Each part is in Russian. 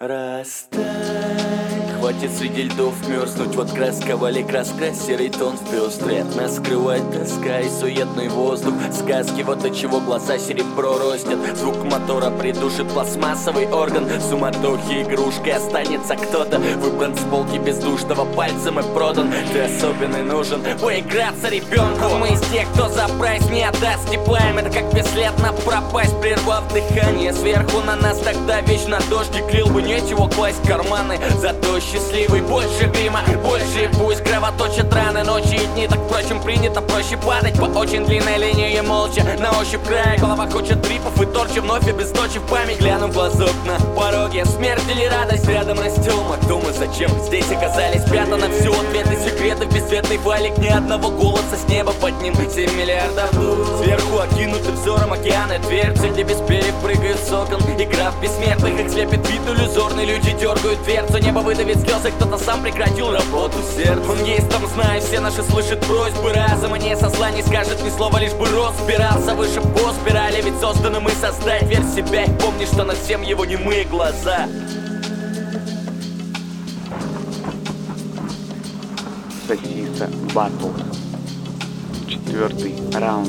Расстань, хватит среди льдов мерзнуть. Вот краска, вали краска, серый тон в пестрый. От нас скрывает тоска и суетный воздух. Сказки, вот от чего глаза серебро ростят. Звук мотора придушит пластмассовый орган. Суматохи игрушкой останется кто-то. Выбран с полки бездушного пальцем и продан. Ты особенный нужен, поиграться ребенку. Мы из тех, кто за прайс не отдаст тепла. Это как бесследно пропасть, прервав дыхание. Сверху на нас тогда вечно дождик лил бы, нечего класть в карманы. Зато счастливый, больше грима, больше пусть кровоточат раны. Ночи и дни, так впрочем принято проще падать по очень длинной линии молча. На ощупь края, голова хочет трипов и торчи. Вновь и без ночи в память гляну в глазок на пороге. Смерть или радость рядом растем. А кто мы, зачем здесь оказались? Спрятано все, ответы, секреты, бесцветный валик. Ни одного голоса с неба под ним 7 миллиардов душ. Сверху окинуты взором океаны, дверцы, где без перьев прыгают с окон. Игра в бессмертных, их слепит вид иллюзорный. Люди дергают дверцу, небо выдавит слезы. Кто-то сам прекратил работу сердца. Он есть там, знаю, все наши слышат просьбы разума. Не со зла не скажет ни слова, лишь бы рост спирался выше по спирали. Ведь созданы мы создать, верь в себя и помни, что над всем его немые глаза. Сосиса батл. 4-й раунд.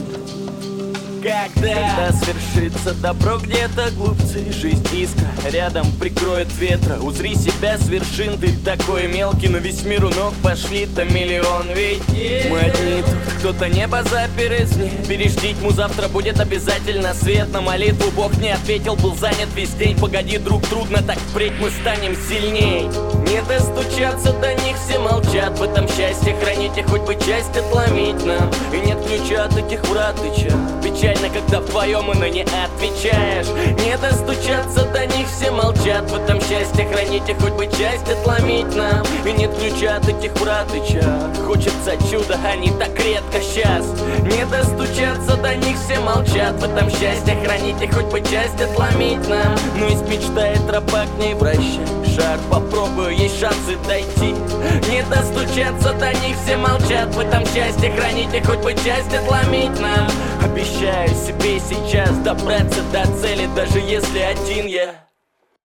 Когда свершится добро где-то, глупцы, жизнь искра рядом прикроет ветра. Узри себя с вершин, ты такой мелкий, но весь мир у ног пошли-то миллион. Ведь мы одни тут, кто-то небо запер из них. Пережди тьму, завтра будет обязательно свет. На молитву Бог не ответил, был занят весь день. Погоди, друг, трудно, так впредь мы станем сильней. Не достучаться до них, все молчат. В этом счастье храните, хоть бы часть отломить нам. И нет ключа от этих врат, ты че? Печально, когда вдвоем и на не отвечаешь. Не достучаться до них, все молчат. В этом счастье храните, хоть бы часть отломить нам. И нет ключа от этих врат, ты че? Хочется чуда, они так редко сейчас. Не достучаться до них, все молчат. В этом счастье храните, хоть бы часть отломить нам. Ну и мечтает тропа к ней, вращай шар, попробую, есть шансы дойти. Не достучаться до них, все молчат. В этом счастье храните, хоть бы часть отломить нам. Обещаю себе сейчас добраться до цели, даже если один я.